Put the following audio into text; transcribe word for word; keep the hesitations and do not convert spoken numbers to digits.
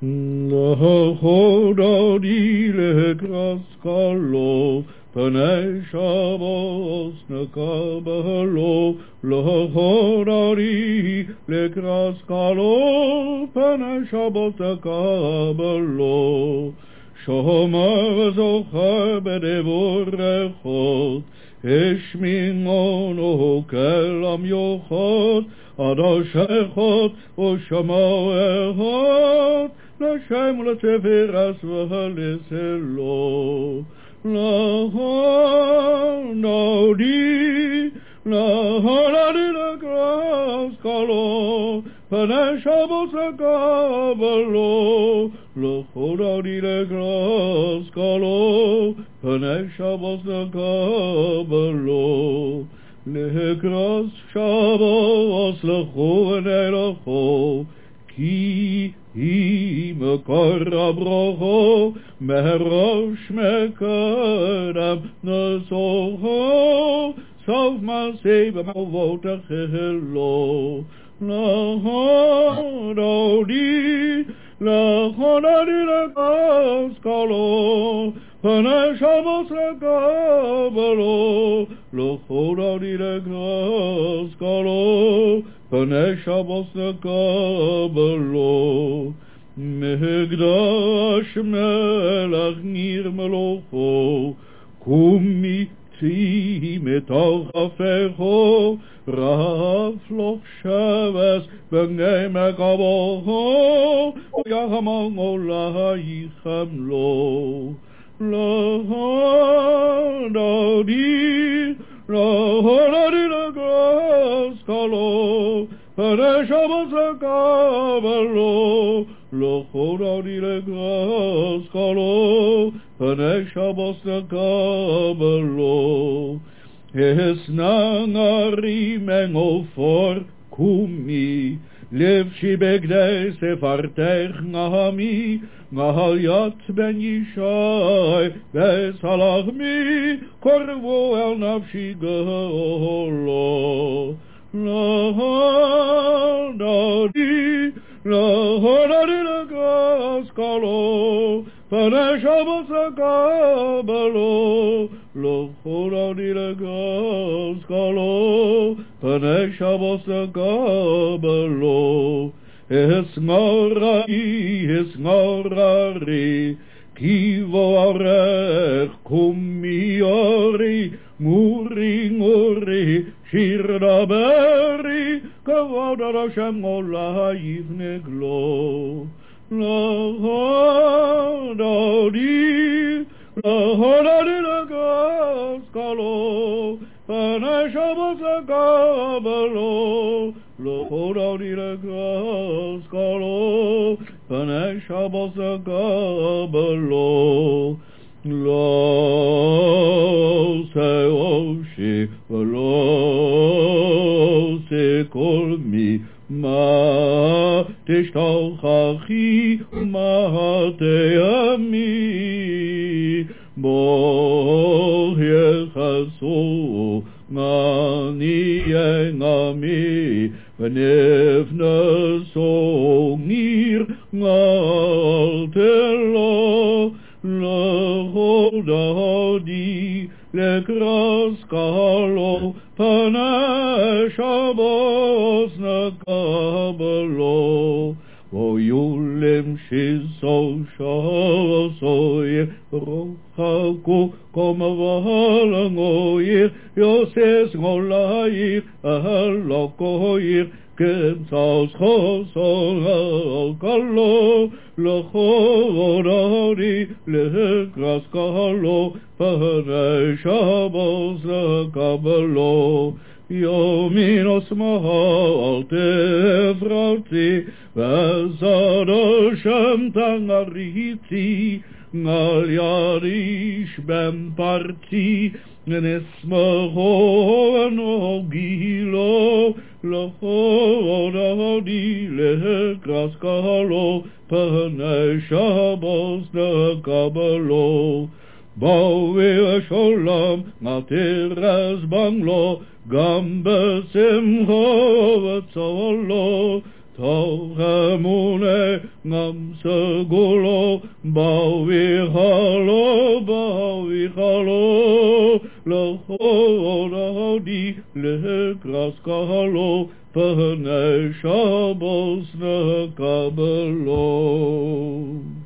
L'chododi lekraskalo, P'nei Shabbos nekabelo, L'chododi lekraskalo, P'nei Shabbos nekabelo. Shomer zocher b'devorechot, Eshmimono kelam yochot, Adoshechot u'shamoechot, L'Shem l'tefiras v'haliselo. L'hododi, l'hododi lekraskalo, P'nei Shabbos nekabelo, L'chododi lekraskalo, P'nei Shabbos nekabelo. Lekras Shabbos lecho v'nelecho, Ki hi mekor brocho, Merosh mekodam nesocho, Sof maseh b'mavot achelo. L'hododi, l'hododi lekraskalo, P'nei Shabbos nekabelo, L'chododi lekraskalo, P'nei Shabbos nekabelo. Migdash melech nir melocho, Kumi ti mitoch afecho, Rafloch sheves b'nei mekabocho, Yachamon olayichem lo. L'hododi, l'hododi lekraskalo, P'nei Shabbos nekabelo, L'chododi lekraskalo, P'nei Shabbos nekabelo. Esnan arim en ofor kumi, Levshi begdei sefartech nahami, Nahayat ben Yishai besalachmi, Korvo el nafshi geholo. L'hododi, l'hododi lekraskalo, P'nei Shabbos nekabelo, L'chododi lekraskalo, P'nei Shabbos nekabelo. Esngorari, esngorari, Kivo arech kumiori, Muri nguri, Shir daberi, Kavod ad Hashem olayich neglo. L'hododi, l'hododi lekraskalo, P'nei Shabbos nekabelo, L'chododi lekraskalo, P'nei Shabbos nekabelo. Lo seoshi, v'lo sekolmi, Ma tishtochachi, ma te'ami, Bo yechasu, Ngani engami, V'nifneso ngir, Ngaltelo, L'hododi lekraskalo, P'nei Shabbos nekabelo. Voyulim shiso shasoyer, Rochaku komavalangoyer, Yoses ngolayir, Alokoyer, Kemsas chosol alkalo, L'chododi lekraskalo, P'nei Shabbos nekabelo. Yominos mahal tefrati, V'ezad Hashem tangariti, Ngal yarish ben parti, Nesmacho anogilo, L'chododi lekraskalo, P'nei Shabbos nekabelo. Bovi v'sholam natiras banglo, Gam besimcho v'tzolo, בתוך אמונה גם סגולו, בוויכלו, בוויכלו, לכבוד ההודי לקרס קהלו, פני שבוס נקבלו.